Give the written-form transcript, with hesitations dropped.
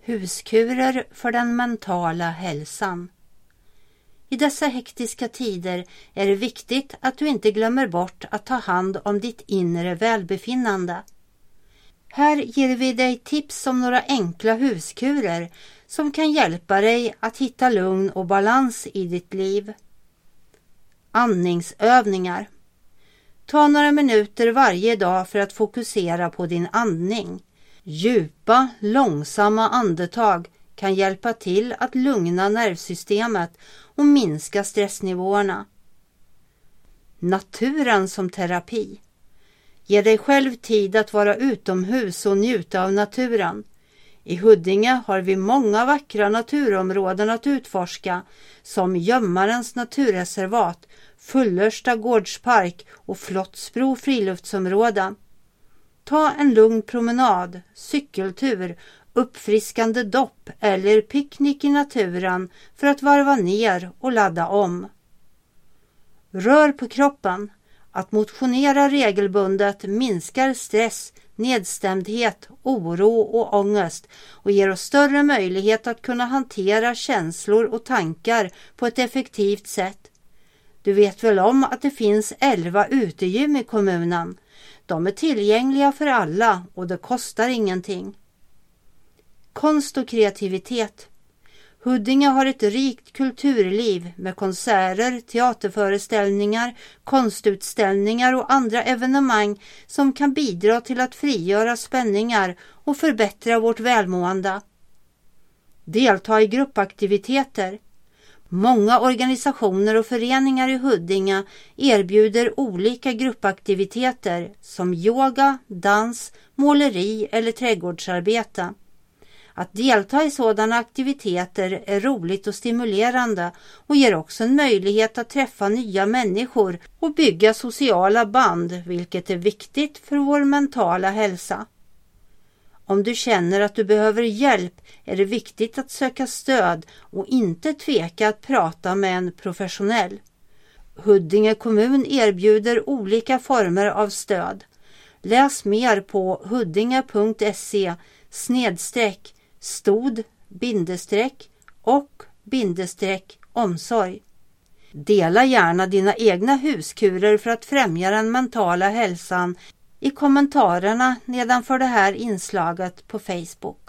Huskurer för den mentala hälsan. I dessa hektiska tider är det viktigt att du inte glömmer bort att ta hand om ditt inre välbefinnande. Här ger vi dig tips om några enkla huskurer som kan hjälpa dig att hitta lugn och balans i ditt liv. Andningsövningar. Ta några minuter varje dag för att fokusera på din andning. Djupa, långsamma andetag kan hjälpa till att lugna nervsystemet och minska stressnivåerna. Naturen som terapi. Ge dig själv tid att vara utomhus och njuta av naturen. I Huddinge har vi många vackra naturområden att utforska, som Gömmarens naturreservat, Fullersta gårdspark och Flottsbro friluftsområde. Ta en lugn promenad, cykeltur, uppfriskande dopp eller picknick i naturen för att varva ner och ladda om. Rör på kroppen. Att motionera regelbundet minskar stress, nedstämdhet, oro och ångest och ger oss större möjlighet att kunna hantera känslor och tankar på ett effektivt sätt. Du vet väl om att det finns 11 utegym i kommunen. De är tillgängliga för alla och det kostar ingenting. Konst och kreativitet. Huddinge har ett rikt kulturliv med konserter, teaterföreställningar, konstutställningar och andra evenemang som kan bidra till att frigöra spänningar och förbättra vårt välmående. Delta i gruppaktiviteter. Många organisationer och föreningar i Huddinge erbjuder olika gruppaktiviteter som yoga, dans, måleri eller trädgårdsarbete. Att delta i sådana aktiviteter är roligt och stimulerande och ger också en möjlighet att träffa nya människor och bygga sociala band, vilket är viktigt för vår mentala hälsa. Om du känner att du behöver hjälp är det viktigt att söka stöd och inte tveka att prata med en professionell. Huddinge kommun erbjuder olika former av stöd. Läs mer på huddinge.se/stod-och-omsorg. Dela gärna dina egna huskurer för att främja den mentala hälsan i kommentarerna nedanför det här inslaget på Facebook.